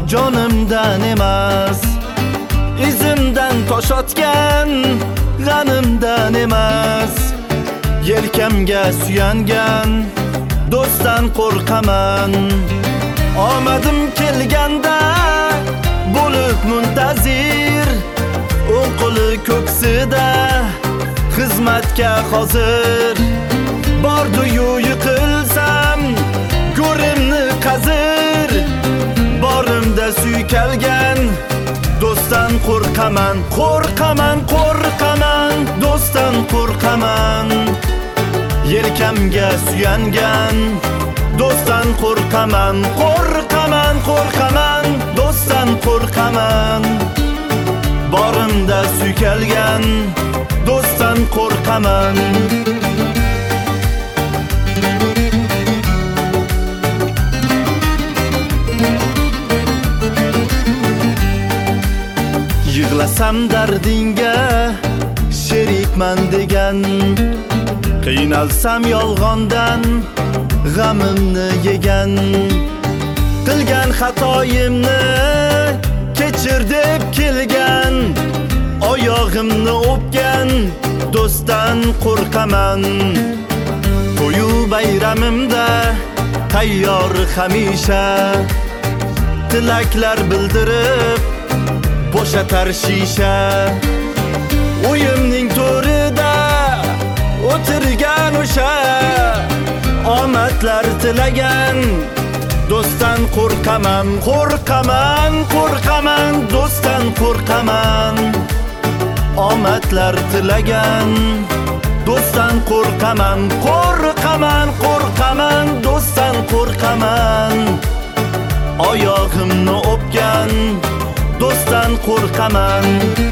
jonimdan emas, izimdan tosh otgan g'animdan emas. Yelkamga suyangan do'stdan qo'rqaman. Omadim kelganda bo'lib muntazir, o'ng qo'li ko'ksida xizmatga hozir. Bordu-yu yiqilsam go'rimni qazir, borimda suykalgan do'stdan qo'rqaman. Qo'rqaman, qo'rqaman, do'stdan qo'rqaman. Yelkamga suyangan do'stdan qo'rqaman. Qo'rqaman, qo'rqaman, do'stdan qo'rqaman. Borimda suykalgan do'stdan qo'rqaman. Yig'lasam dardingga sherikman degan, qiynalsam yolg'ondan g'amimni yegan. Qilgan xatoyimni kechir deb kelgan, oyog'imni o'pgan do'stdan qo'rqaman. To'yu bayramimda tayyor hamisha, tilaklar bildirib bo'shatar shisha. Uyimning to'rida o'tirgan o'sha, omadlar tilagan do'stdan qo'rqaman. Qo'rqaman, qo'rqaman, do'stdan qo'rqaman. Omadlar tilagan do'stdan qo'rqaman. Qo'rqaman, qo'rqaman, do'stdan qo'rqaman. Oyog'imni o'pgan do'stdan qo'rqaman.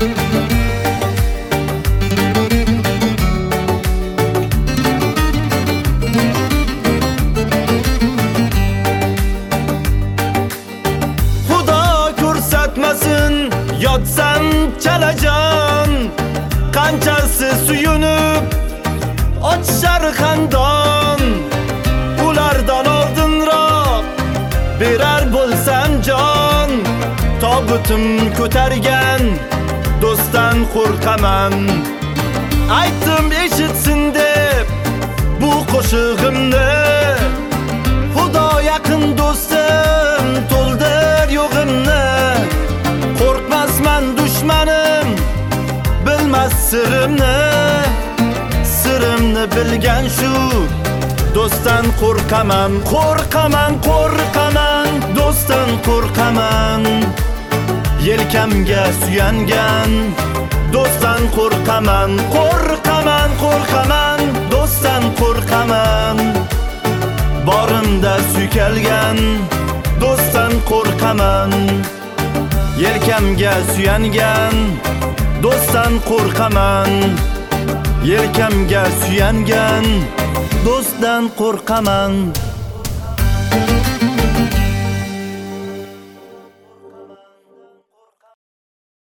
Xudo ko'rsatmasin yotsam chalajon, qanchasi suyunib ochar xandon. Ulardan oldinroq berar bo'lsam jon, tobutim ko'targan do'stdan qo'rqaman. Aytdim eshitsin deb bu qo'shig'imni, Xudo yaqin do'stim to'ldir yo'g'imni. Qo'rqmasman dushmanim bilmas sirimni, sirimni bilgan shu do'stdan qo'rqaman. Qo'rqaman, qo'rqaman, do'stdan qo'rqaman. Yelkamga suyangan do'stdan qo'rqaman. Qo'rqaman, qo'rqaman, do'stdan qo'rqaman. Borimda suykalgan do'stdan qo'rqaman. Yelkamga suyangan do'stdan qo'rqaman. Yelkamga suyangan do'stdan qo'rqaman.